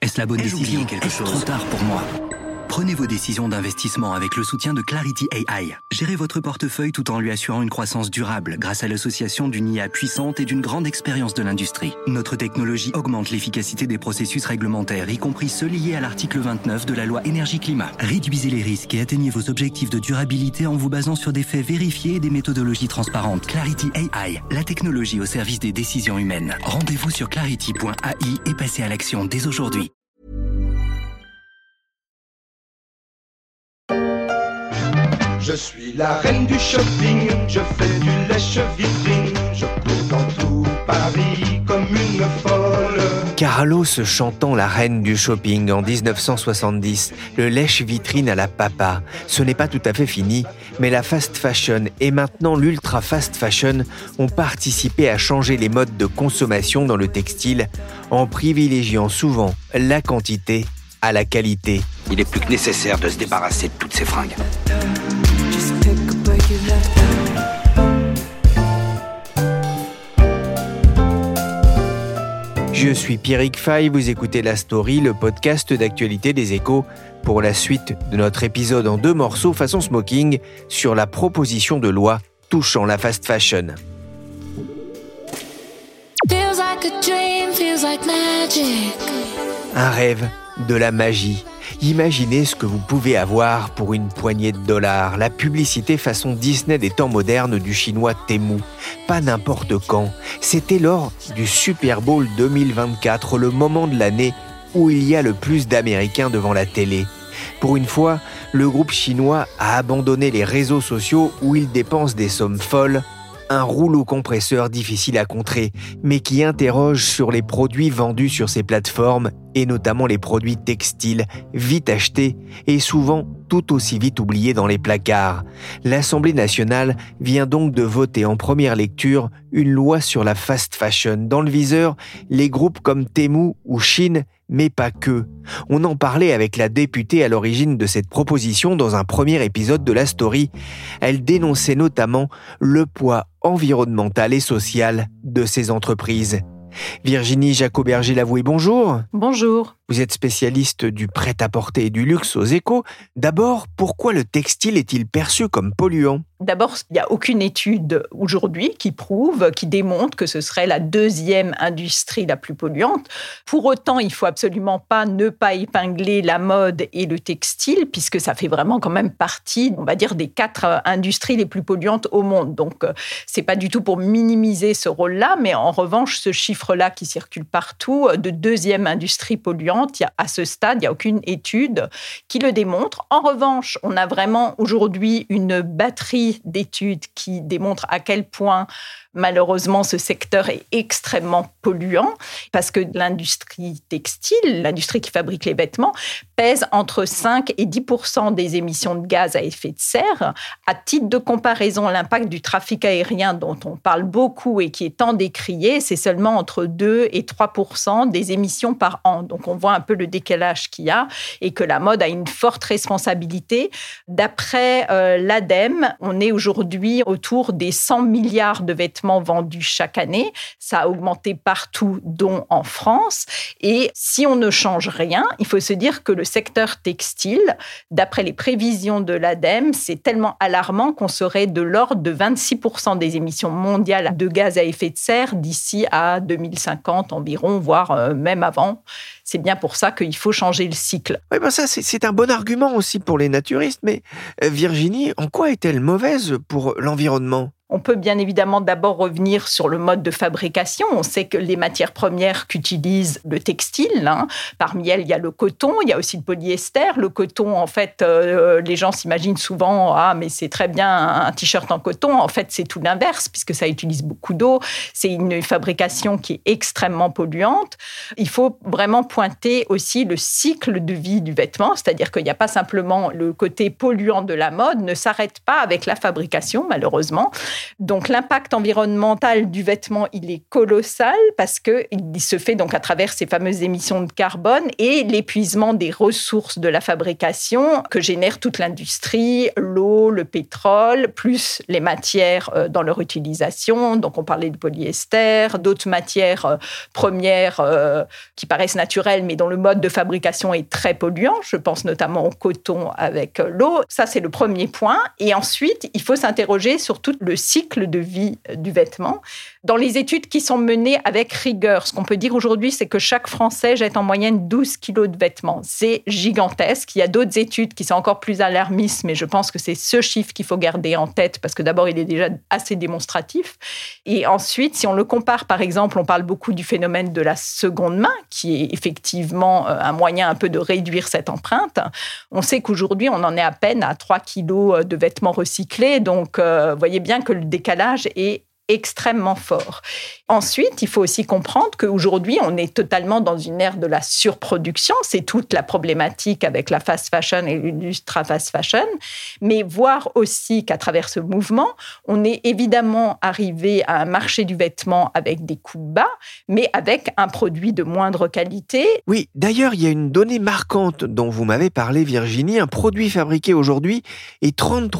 Est-ce la bonne décision? Est-ce trop tard pour moi? Prenez vos décisions d'investissement avec le soutien de Clarity AI. Gérez votre portefeuille tout en lui assurant une croissance durable grâce à l'association d'une IA puissante et d'une grande expérience de l'industrie. Notre technologie augmente l'efficacité des processus réglementaires, y compris ceux liés à l'article 29 de la loi Énergie-Climat. Réduisez les risques et atteignez vos objectifs de durabilité en vous basant sur des faits vérifiés et des méthodologies transparentes. Clarity AI, la technologie au service des décisions humaines. Rendez-vous sur clarity.ai et passez à l'action dès aujourd'hui. Je suis la reine du shopping, je fais du lèche-vitrine, je cours dans tout Paris comme une folle. Carlos chantant la reine du shopping en 1970, le lèche-vitrine à la papa. Ce n'est pas tout à fait fini, mais la fast fashion et maintenant l'ultra fast fashion ont participé à changer les modes de consommation dans le textile en privilégiant souvent la quantité à la qualité. Il est plus que nécessaire de se débarrasser de toutes ces fringues. Je suis Pierrick Fay, vous écoutez La Story, le podcast d'actualité des Échos, pour la suite de notre épisode en 2 morceaux façon smoking sur la proposition de loi touchant la fast fashion. Un rêve, de la magie. Imaginez ce que vous pouvez avoir pour une poignée de dollars. La publicité façon Disney des temps modernes du chinois Temu. Pas n'importe quand. C'était lors du Super Bowl 2024, le moment de l'année où il y a le plus d'Américains devant la télé. Pour une fois, le groupe chinois a abandonné les réseaux sociaux où il dépense des sommes folles. Un rouleau compresseur difficile à contrer, mais qui interroge sur les produits vendus sur ces plateformes, et notamment les produits textiles, vite achetés et souvent tout aussi vite oubliés dans les placards. L'Assemblée nationale vient donc de voter en première lecture une loi sur la fast fashion. Dans le viseur, les groupes comme Temu ou Shein, mais pas que. On en parlait avec la députée à l'origine de cette proposition dans un premier épisode de La Story. Elle dénonçait notamment le poids environnemental et social de ces entreprises. Virginie Jacot-Berger-Lavoué, bonjour. Bonjour. Vous êtes spécialiste du prêt-à-porter et du luxe aux Échos. D'abord, pourquoi le textile est-il perçu comme polluant ? D'abord, il n'y a aucune étude aujourd'hui qui démontre que ce serait la 2e industrie la plus polluante. Pour autant, il ne faut absolument ne pas épingler la mode et le textile, puisque ça fait vraiment quand même partie, on va dire, des 4 industries les plus polluantes au monde. Donc, ce n'est pas du tout pour minimiser ce rôle-là, mais en revanche, ce chiffre-là qui circule partout, de 2e industrie polluante, à ce stade, il n'y a aucune étude qui le démontre. En revanche, on a vraiment aujourd'hui une batterie d'études qui démontrent à quel point, malheureusement, ce secteur est extrêmement polluant parce que l'industrie textile, l'industrie qui fabrique les vêtements, pèse entre 5 et 10% des émissions de gaz à effet de serre. À titre de comparaison, l'impact du trafic aérien dont on parle beaucoup et qui est tant décrié, c'est seulement entre 2 et 3% des émissions par an. Donc, on voit un peu le décalage qu'il y a et que la mode a une forte responsabilité. D'après l'ADEME, on est aujourd'hui autour des 100 milliards de vêtements vendus chaque année. Ça a augmenté partout, dont en France. Et si on ne change rien, il faut se dire que le secteur textile, d'après les prévisions de l'ADEME, c'est tellement alarmant qu'on serait de l'ordre de 26% des émissions mondiales de gaz à effet de serre d'ici à 2050 environ, voire même avant. C'est bien pour ça qu'il faut changer le cycle. Oui, ça, c'est un bon argument aussi pour les naturistes. Mais Virginie, en quoi est-elle mauvaise pour l'environnement ? On peut bien évidemment d'abord revenir sur le mode de fabrication. On sait que les matières premières qu'utilise le textile, parmi elles, il y a le coton, il y a aussi le polyester. Le coton, en fait, les gens s'imaginent souvent « Ah, mais c'est très bien un t-shirt en coton ». En fait, c'est tout l'inverse, puisque ça utilise beaucoup d'eau. C'est une fabrication qui est extrêmement polluante. Il faut vraiment pointer aussi le cycle de vie du vêtement, c'est-à-dire qu'il n'y a pas simplement le côté polluant de la mode, ne s'arrête pas avec la fabrication, malheureusement. Donc l'impact environnemental du vêtement, il est colossal parce qu'il se fait donc à travers ces fameuses émissions de carbone et l'épuisement des ressources de la fabrication que génère toute l'industrie, l'eau, le pétrole, plus les matières dans leur utilisation. Donc on parlait de polyester, d'autres matières premières qui paraissent naturelles mais dont le mode de fabrication est très polluant. Je pense notamment au coton avec l'eau. Ça, c'est le premier point. Et ensuite, il faut s'interroger sur tout le cycle de vie du vêtement. Dans les études qui sont menées avec rigueur, ce qu'on peut dire aujourd'hui, c'est que chaque Français jette en moyenne 12 kilos de vêtements. C'est gigantesque. Il y a d'autres études qui sont encore plus alarmistes, mais je pense que c'est ce chiffre qu'il faut garder en tête parce que d'abord, il est déjà assez démonstratif. Et ensuite, si on le compare, par exemple, on parle beaucoup du phénomène de la seconde main, qui est effectivement un moyen un peu de réduire cette empreinte. On sait qu'aujourd'hui, on en est à peine à 3 kilos de vêtements recyclés. Donc, vous voyez bien que le décalage est extrêmement fort. Ensuite, il faut aussi comprendre qu'aujourd'hui, on est totalement dans une ère de la surproduction. C'est toute la problématique avec la fast fashion et l'ultra fast fashion. Mais voir aussi qu'à travers ce mouvement, on est évidemment arrivé à un marché du vêtement avec des coûts bas, mais avec un produit de moindre qualité. Oui, d'ailleurs, il y a une donnée marquante dont vous m'avez parlé, Virginie. Un produit fabriqué aujourd'hui est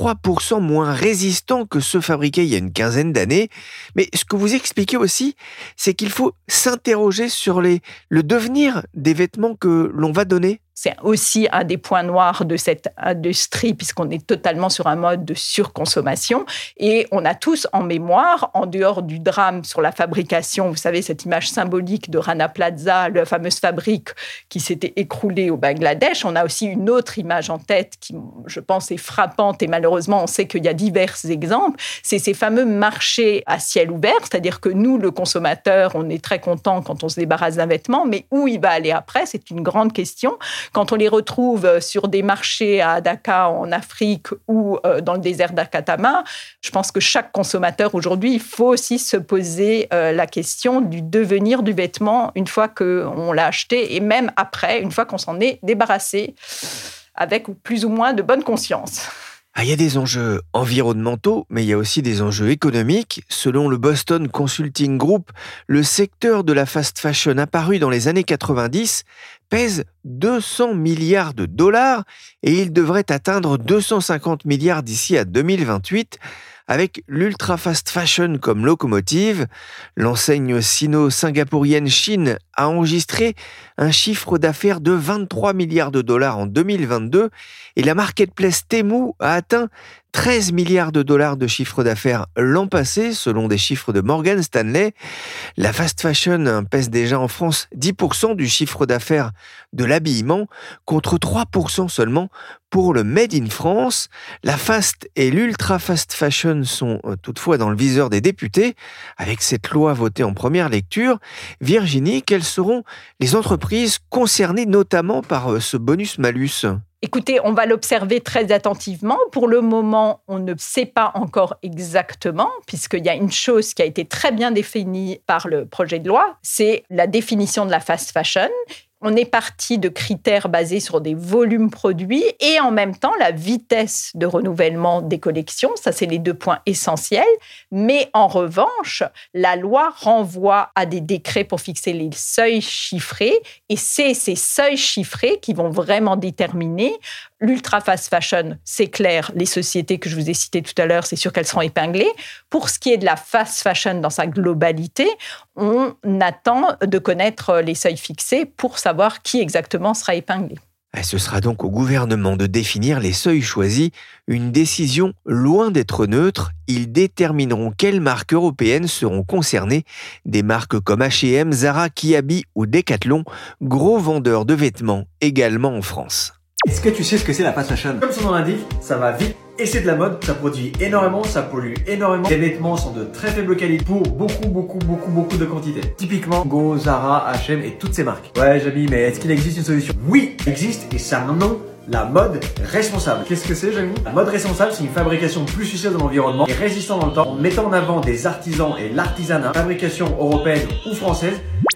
33% moins résistant que ceux fabriqués il y a une quinzaine d'années. Mais ce que vous expliquez aussi, c'est qu'il faut s'interroger sur le devenir des vêtements que l'on va donner. C'est aussi un des points noirs de cette industrie, puisqu'on est totalement sur un mode de surconsommation. Et on a tous en mémoire, en dehors du drame sur la fabrication, vous savez, cette image symbolique de Rana Plaza, la fameuse fabrique qui s'était écroulée au Bangladesh, on a aussi une autre image en tête qui, je pense, est frappante. Et malheureusement, on sait qu'il y a divers exemples. C'est ces fameux marchés à ciel ouvert, c'est-à-dire que nous, le consommateur, on est très content quand on se débarrasse d'un vêtement, mais où il va aller après, c'est une grande question. Quand on les retrouve sur des marchés à Dhaka, en Afrique, ou dans le désert d'Akatama, je pense que chaque consommateur aujourd'hui, il faut aussi se poser la question du devenir du vêtement une fois qu'on l'a acheté et même après, une fois qu'on s'en est débarrassé, avec plus ou moins de bonne conscience. Il y a des enjeux environnementaux, mais il y a aussi des enjeux économiques. Selon le Boston Consulting Group, le secteur de la fast fashion apparu dans les années 90 pèse 200 milliards de dollars et il devrait atteindre 250 milliards d'ici à 2028. Avec l'ultra fast fashion comme locomotive, l'enseigne sino-singapourienne Shein a enregistré un chiffre d'affaires de 23 milliards de dollars en 2022 et la marketplace Temu a atteint 13 milliards de dollars de chiffre d'affaires l'an passé, selon des chiffres de Morgan Stanley. La fast fashion pèse déjà en France 10% du chiffre d'affaires de l'habillement, contre 3% seulement pour le Made in France. La fast et l'ultra fast fashion sont toutefois dans le viseur des députés. Avec cette loi votée en première lecture, Virginie, quelles seront les entreprises concernées notamment par ce bonus-malus ? Écoutez, on va l'observer très attentivement. Pour le moment, on ne sait pas encore exactement, puisqu'il y a une chose qui a été très bien définie par le projet de loi, c'est la définition de la fast fashion. On est parti de critères basés sur des volumes produits et en même temps la vitesse de renouvellement des collections. Ça, c'est les deux points essentiels. Mais en revanche, la loi renvoie à des décrets pour fixer les seuils chiffrés et c'est ces seuils chiffrés qui vont vraiment déterminer l'ultra fast fashion. C'est clair, les sociétés que je vous ai citées tout à l'heure, c'est sûr qu'elles seront épinglées. Pour ce qui est de la fast fashion dans sa globalité, on attend de connaître les seuils fixés pour savoir qui exactement sera épinglé. Ce sera donc au gouvernement de définir les seuils choisis, une décision loin d'être neutre. Ils détermineront quelles marques européennes seront concernées, des marques comme H&M, Zara, Kiabi ou Decathlon, gros vendeurs de vêtements également en France. Est-ce que tu sais ce que c'est la fast fashion ? Comme son nom l'indique, ça va vite et c'est de la mode, ça produit énormément, ça pollue énormément. Les vêtements sont de très faible qualité pour beaucoup de quantité. Typiquement, Go, Zara, H&M et toutes ces marques. Ouais, Jamy, mais est-ce qu'il existe une solution ? Oui, il existe et ça a un nom. La mode responsable. Qu'est-ce que c'est, Jamy ? La mode responsable, c'est une fabrication plus soucieuse de l'environnement et résistante dans le temps en mettant en avant des artisans et l'artisanat, fabrication européenne ou française.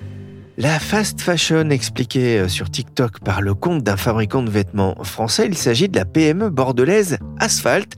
La fast fashion expliquée sur TikTok par le compte d'un fabricant de vêtements français, il s'agit de la PME bordelaise Asphalt.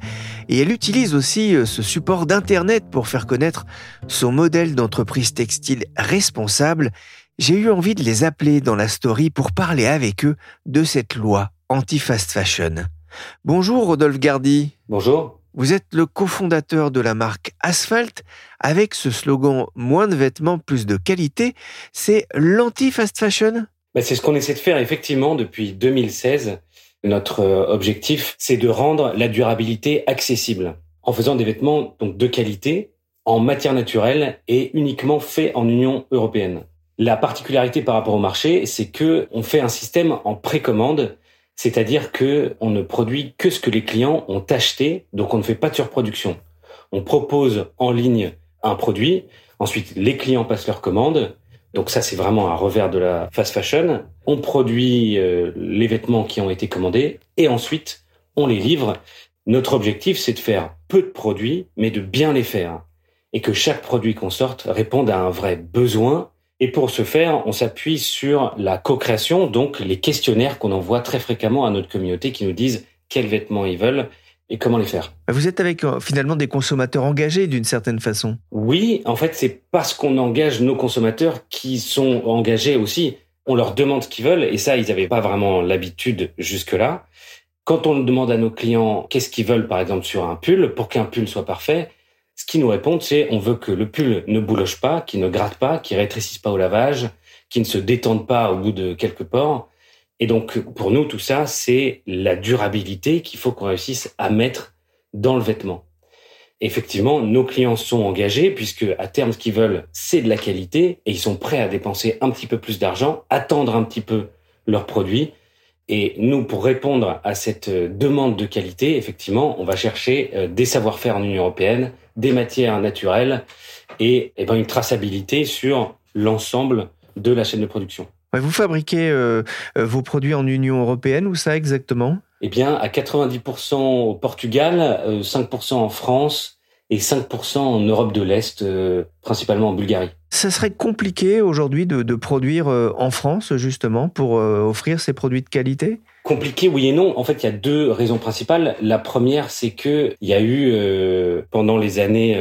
Et elle utilise aussi ce support d'Internet pour faire connaître son modèle d'entreprise textile responsable. J'ai eu envie de les appeler dans la story pour parler avec eux de cette loi anti-fast fashion. Bonjour Rodolphe Gardy. Bonjour. Vous êtes le cofondateur de la marque Asphalt. Avec ce slogan « Moins de vêtements, plus de qualité », c'est l'anti-fast fashion ? C'est ce qu'on essaie de faire effectivement depuis 2016. Notre objectif, c'est de rendre la durabilité accessible en faisant des vêtements donc de qualité, en matière naturelle et uniquement faits en Union européenne. La particularité par rapport au marché, c'est que on fait un système en précommande. C'est-à-dire que on ne produit que ce que les clients ont acheté, donc on ne fait pas de surproduction. On propose en ligne un produit, ensuite les clients passent leur commande, donc ça c'est vraiment un revers de la fast fashion. On produit les vêtements qui ont été commandés et ensuite on les livre. Notre objectif c'est de faire peu de produits, mais de bien les faire, et que chaque produit qu'on sorte réponde à un vrai besoin. Et pour ce faire, on s'appuie sur la co-création, donc les questionnaires qu'on envoie très fréquemment à notre communauté qui nous disent quels vêtements ils veulent et comment les faire. Vous êtes avec finalement des consommateurs engagés d'une certaine façon. Oui, en fait, c'est parce qu'on engage nos consommateurs qui sont engagés aussi. On leur demande ce qu'ils veulent et ça, ils n'avaient pas vraiment l'habitude jusque-là. Quand on demande à nos clients qu'est-ce qu'ils veulent, par exemple, sur un pull, pour qu'un pull soit parfait, ce qu'ils nous répondent, c'est on veut que le pull ne bouloche pas, qu'il ne gratte pas, qu'il rétrécisse pas au lavage, qu'il ne se détende pas au bout de quelques pores. Et donc, pour nous, tout ça, c'est la durabilité qu'il faut qu'on réussisse à mettre dans le vêtement. Et effectivement, nos clients sont engagés puisque à terme, ce qu'ils veulent, c'est de la qualité et ils sont prêts à dépenser un petit peu plus d'argent, attendre un petit peu leurs produits. Et nous, pour répondre à cette demande de qualité, effectivement, on va chercher des savoir-faire en Union européenne, des matières naturelles et une traçabilité sur l'ensemble de la chaîne de production. Vous fabriquez vos produits en Union européenne, où ça exactement ? Eh bien, à 90% au Portugal, 5% en France et 5% en Europe de l'Est, principalement en Bulgarie. Ça serait compliqué aujourd'hui de produire en France, justement, pour offrir ces produits de qualité ? Compliqué, oui et non. En fait, il y a deux raisons principales. La première, c'est que il y a eu, pendant les années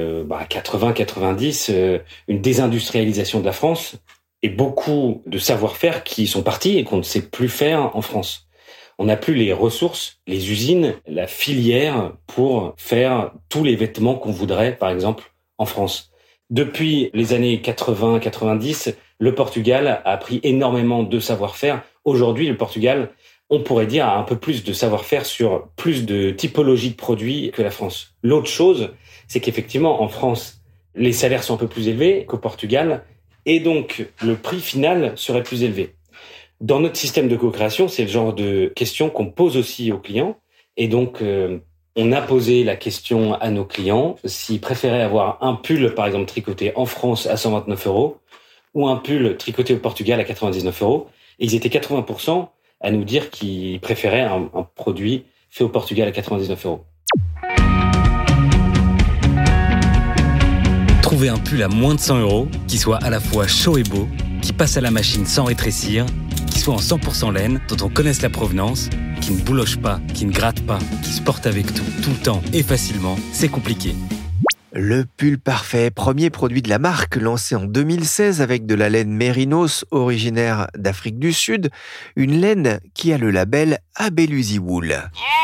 80-90, une désindustrialisation de la France et beaucoup de savoir-faire qui sont partis et qu'on ne sait plus faire en France. On n'a plus les ressources, les usines, la filière pour faire tous les vêtements qu'on voudrait, par exemple, en France. Depuis les années 80-90, le Portugal a pris énormément de savoir-faire. Aujourd'hui, le Portugal, on pourrait dire, a un peu plus de savoir-faire sur plus de typologies de produits que la France. L'autre chose, c'est qu'effectivement, en France, les salaires sont un peu plus élevés qu'au Portugal, et donc le prix final serait plus élevé. Dans notre système de co-création, c'est le genre de questions qu'on pose aussi aux clients, et donc on a posé la question à nos clients s'ils préféraient avoir un pull, par exemple, tricoté en France à 129 € ou un pull tricoté au Portugal à 99 €. Et ils étaient 80% à nous dire qu'ils préféraient un produit fait au Portugal à 99 €. Trouvez un pull à moins de 100 €, qui soit à la fois chaud et beau, qui passe à la machine sans rétrécir, qui soit en 100% laine, dont on connaisse la provenance, qui ne bouloche pas, qui ne gratte pas, qui se porte avec tout le temps et facilement, c'est compliqué. Le pull parfait, premier produit de la marque, lancé en 2016 avec de la laine mérinos originaire d'Afrique du Sud, une laine qui a le label Abelusi Wool.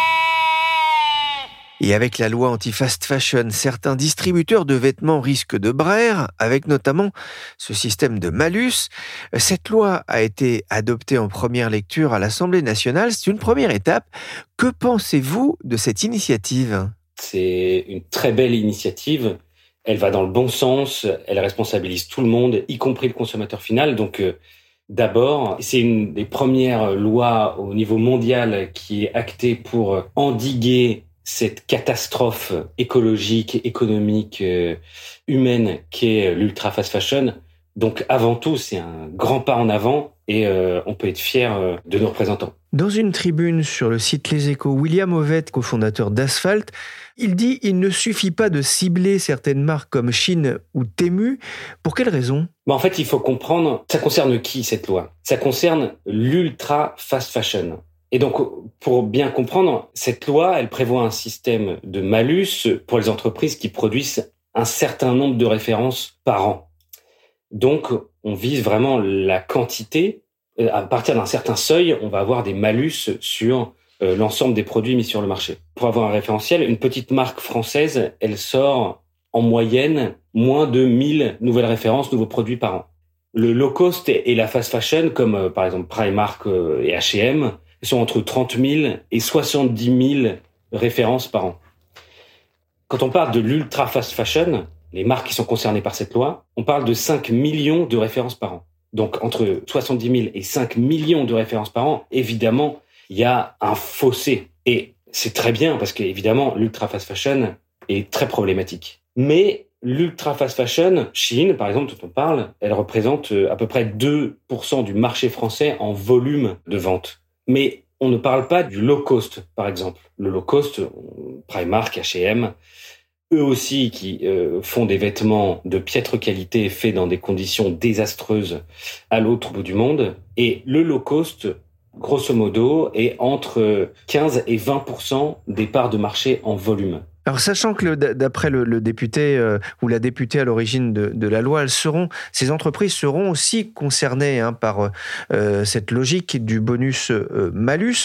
Et avec la loi anti-fast fashion, certains distributeurs de vêtements risquent de braire, avec notamment ce système de malus. Cette loi a été adoptée en première lecture à l'Assemblée nationale. C'est une première étape. Que pensez-vous de cette initiative ? C'est une très belle initiative. Elle va dans le bon sens. Elle responsabilise tout le monde, y compris le consommateur final. Donc, d'abord, c'est une des premières lois au niveau mondial qui est actée pour endiguer cette catastrophe écologique, économique, humaine qu'est l'ultra fast fashion. Donc avant tout, c'est un grand pas en avant et on peut être fier de nos représentants. Dans une tribune sur le site Les Échos, William Ovett, cofondateur d'Asphalt, il dit « Il ne suffit pas de cibler certaines marques comme Shein ou Temu. Pour quelles raisons ?» En fait, il faut comprendre, ça concerne qui cette loi ? Ça concerne l'ultra fast fashion. Et donc, pour bien comprendre, cette loi, elle prévoit un système de malus pour les entreprises qui produisent un certain nombre de références par an. Donc, on vise vraiment la quantité. À partir d'un certain seuil, on va avoir des malus sur l'ensemble des produits mis sur le marché. Pour avoir un référentiel, une petite marque française, elle sort en moyenne moins de 1000 nouvelles références, nouveaux produits par an. Le low cost et la fast fashion, comme par exemple Primark et H&M, sont entre 30 000 et 70 000 références par an. Quand on parle de l'ultra fast fashion, les marques qui sont concernées par cette loi, on parle de 5 millions de références par an. Donc entre 70 000 et 5 millions de références par an, évidemment, il y a un fossé. Et c'est très bien parce qu'évidemment, l'ultra fast fashion est très problématique. Mais l'ultra fast fashion, Shein, par exemple, dont on parle, elle représente à peu près 2% du marché français en volume de vente. Mais on ne parle pas du low cost, par exemple. Le low cost, Primark, H&M, eux aussi qui font des vêtements de piètre qualité faits dans des conditions désastreuses à l'autre bout du monde. Et le low cost, grosso modo, est entre 15 et 20% des parts de marché en volume. Alors, sachant que d'après le député ou la députée à l'origine de la loi, ces entreprises seront aussi concernées par cette logique du bonus-malus.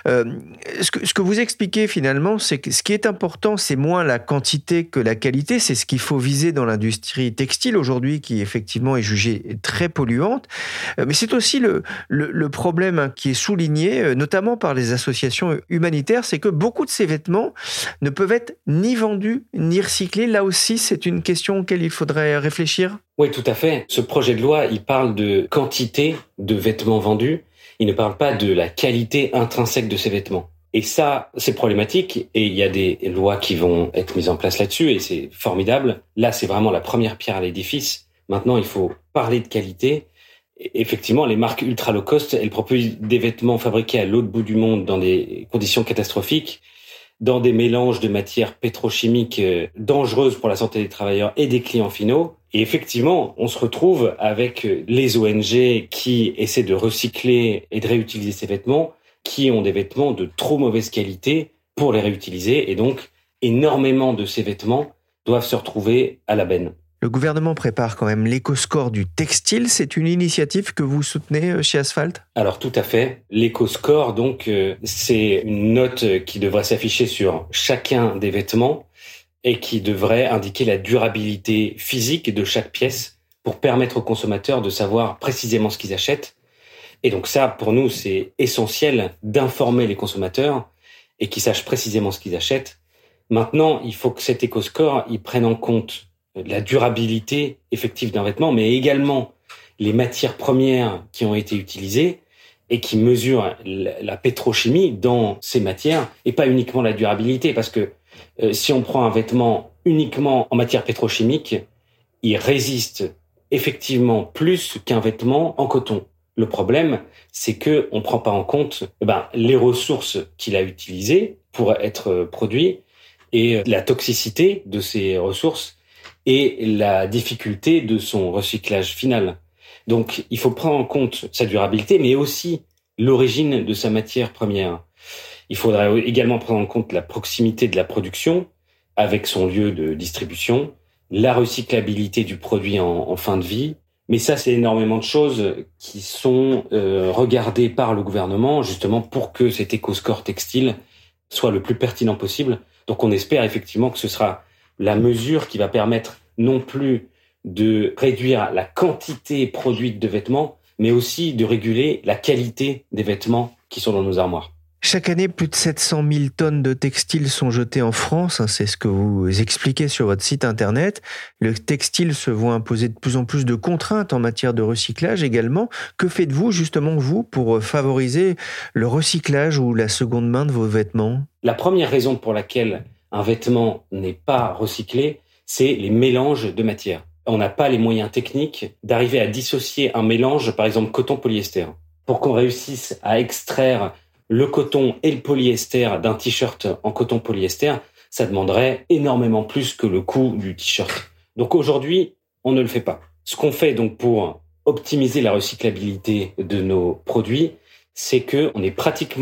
Ce que vous expliquez finalement, c'est que ce qui est important, c'est moins la quantité que la qualité. C'est ce qu'il faut viser dans l'industrie textile aujourd'hui, qui effectivement est jugée très polluante. Mais c'est aussi le problème qui est souligné, notamment par les associations humanitaires, c'est que beaucoup de ces vêtements ne peuvent être ni vendus, ni recyclés. Là aussi, c'est une question auquel il faudrait réfléchir. Oui, tout à fait. Ce projet de loi, il parle de quantité de vêtements vendus. Il ne parle pas de la qualité intrinsèque de ces vêtements. Et ça, c'est problématique. Et il y a des lois qui vont être mises en place là-dessus et c'est formidable. Là, c'est vraiment la première pierre à l'édifice. Maintenant, il faut parler de qualité. Effectivement, les marques ultra low cost, elles proposent des vêtements fabriqués à l'autre bout du monde dans des conditions catastrophiques, dans des mélanges de matières pétrochimiques dangereuses pour la santé des travailleurs et des clients finaux. Et effectivement, on se retrouve avec les ONG qui essaient de recycler et de réutiliser ces vêtements, qui ont des vêtements de trop mauvaise qualité pour les réutiliser. Et donc, énormément de ces vêtements doivent se retrouver à la benne. Le gouvernement prépare quand même l'éco-score du textile. C'est une initiative que vous soutenez chez Asphalt ? Alors tout à fait. L'éco-score, donc, c'est une note qui devrait s'afficher sur chacun des vêtements et qui devrait indiquer la durabilité physique de chaque pièce pour permettre aux consommateurs de savoir précisément ce qu'ils achètent. Et donc ça, pour nous, c'est essentiel d'informer les consommateurs et qu'ils sachent précisément ce qu'ils achètent. Maintenant, il faut que cet éco-score, il prenne en compte la durabilité effective d'un vêtement, mais également les matières premières qui ont été utilisées et qui mesurent la pétrochimie dans ces matières et pas uniquement la durabilité. Parce que si on prend un vêtement uniquement en matière pétrochimique, il résiste effectivement plus qu'un vêtement en coton. Le problème, c'est que on prend pas en compte les ressources qu'il a utilisées pour être produit et la toxicité de ces ressources et la difficulté de son recyclage final. Donc, il faut prendre en compte sa durabilité, mais aussi l'origine de sa matière première. Il faudra également prendre en compte la proximité de la production avec son lieu de distribution, la recyclabilité du produit en fin de vie. Mais ça, c'est énormément de choses qui sont regardées par le gouvernement, justement pour que cet éco-score textile soit le plus pertinent possible. Donc, on espère effectivement que ce sera la mesure qui va permettre non plus de réduire la quantité produite de vêtements, mais aussi de réguler la qualité des vêtements qui sont dans nos armoires. Chaque année, plus de 700 000 tonnes de textiles sont jetées en France. C'est ce que vous expliquez sur votre site internet. Le textile se voit imposer de plus en plus de contraintes en matière de recyclage également. Que faites-vous justement, vous, pour favoriser le recyclage ou la seconde main de vos vêtements ? La première raison pour laquelle un vêtement n'est pas recyclé, c'est les mélanges de matières. On n'a pas les moyens techniques d'arriver à dissocier un mélange, par exemple coton-polyester. Pour qu'on réussisse à extraire le coton et le polyester d'un t-shirt en coton-polyester, ça demanderait énormément plus que le coût du t-shirt. Donc aujourd'hui, on ne le fait pas. Ce qu'on fait donc pour optimiser la recyclabilité de nos produits, c'est qu'on est pratiquement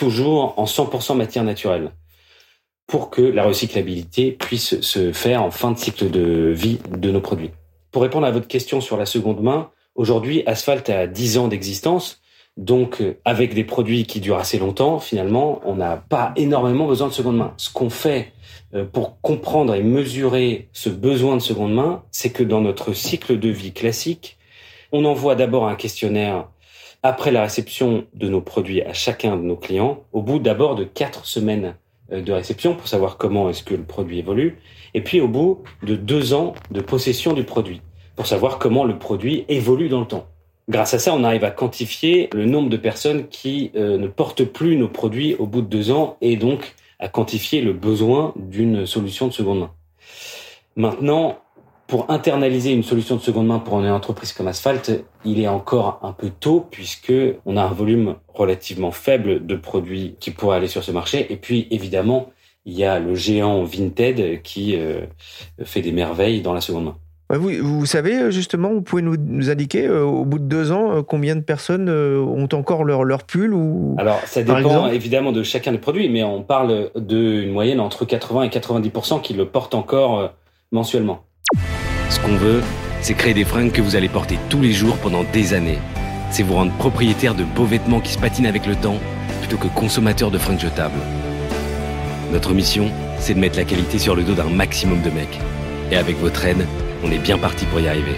toujours en 100% matière naturelle, pour que la recyclabilité puisse se faire en fin de cycle de vie de nos produits. Pour répondre à votre question sur la seconde main, aujourd'hui, Asphalt a 10 ans d'existence, donc avec des produits qui durent assez longtemps, finalement, on n'a pas énormément besoin de seconde main. Ce qu'on fait pour comprendre et mesurer ce besoin de seconde main, c'est que dans notre cycle de vie classique, on envoie d'abord un questionnaire après la réception de nos produits à chacun de nos clients, au bout d'abord de 4 semaines de réception pour savoir comment est-ce que le produit évolue, et puis au bout de 2 ans de possession du produit, pour savoir comment le produit évolue dans le temps. Grâce à ça, on arrive à quantifier le nombre de personnes qui ne portent plus nos produits au bout de 2 ans, et donc à quantifier le besoin d'une solution de seconde main. Maintenant, pour internaliser une solution de seconde main pour une entreprise comme Asphalt, il est encore un peu tôt puisque on a un volume relativement faible de produits qui pourraient aller sur ce marché. Et puis, évidemment, il y a le géant Vinted qui fait des merveilles dans la seconde main. Vous savez, justement, vous pouvez nous indiquer, au bout de 2 ans, combien de personnes ont encore leur pull ou... Alors, ça dépend évidemment de chacun des produits, mais on parle d'une moyenne entre 80 et 90% qui le portent encore mensuellement. Ce qu'on veut, c'est créer des fringues que vous allez porter tous les jours pendant des années. C'est vous rendre propriétaire de beaux vêtements qui se patinent avec le temps, plutôt que consommateur de fringues jetables. Notre mission, c'est de mettre la qualité sur le dos d'un maximum de mecs. Et avec votre aide, on est bien parti pour y arriver.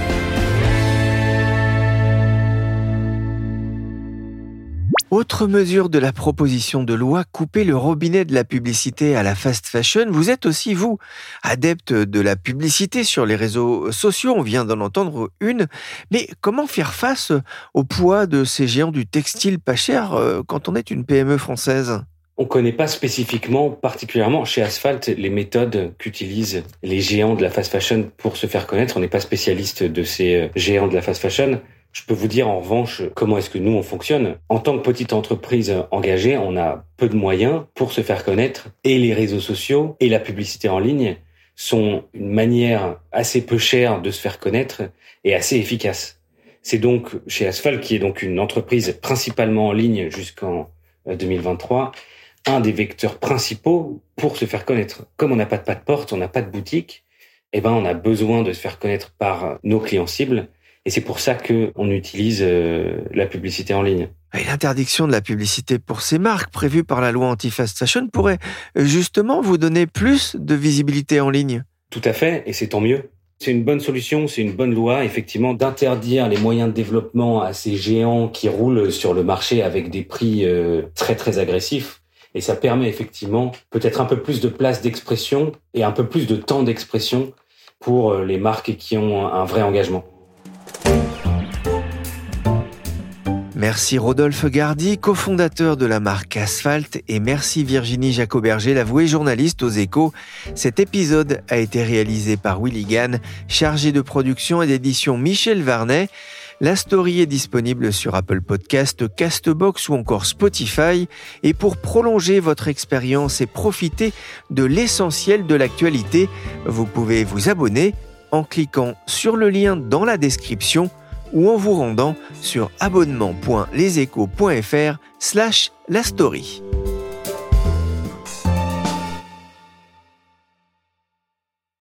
Autre mesure de la proposition de loi, couper le robinet de la publicité à la fast fashion. Vous êtes aussi, vous, adepte de la publicité sur les réseaux sociaux. On vient d'en entendre une. Mais comment faire face au poids de ces géants du textile pas cher quand on est une PME française ? On ne connaît pas spécifiquement, particulièrement chez Asphalt, les méthodes qu'utilisent les géants de la fast fashion pour se faire connaître. On n'est pas spécialiste de ces géants de la fast fashion. Je peux vous dire en revanche comment est-ce que nous on fonctionne. En tant que petite entreprise engagée, on a peu de moyens pour se faire connaître et les réseaux sociaux et la publicité en ligne sont une manière assez peu chère de se faire connaître et assez efficace. C'est donc chez Asphalt, qui est donc une entreprise principalement en ligne jusqu'en 2023, un des vecteurs principaux pour se faire connaître. Comme on n'a pas de passe-porte, on n'a pas de boutique, on a besoin de se faire connaître par nos clients cibles. Et c'est pour ça qu'on utilise la publicité en ligne. Et l'interdiction de la publicité pour ces marques prévue par la loi anti-fast fashion pourrait justement vous donner plus de visibilité en ligne. Tout à fait, et c'est tant mieux. C'est une bonne solution, c'est une bonne loi, effectivement, d'interdire les moyens de développement à ces géants qui roulent sur le marché avec des prix très très agressifs. Et ça permet effectivement peut-être un peu plus de place d'expression et un peu plus de temps d'expression pour les marques qui ont un vrai engagement. Merci Rodolphe Gardy, cofondateur de la marque Asphalt, et merci Virginie Jacoberger, l'avouée journaliste aux Échos. Cet épisode a été réalisé par Willy Gann, chargé de production et d'édition Michel Varnet. La story est disponible sur Apple Podcast, Castbox ou encore Spotify. Et pour prolonger votre expérience et profiter de l'essentiel de l'actualité, vous pouvez vous abonner en cliquant sur le lien dans la description ou en vous rendant sur abonnement.leséchos.fr/lastory.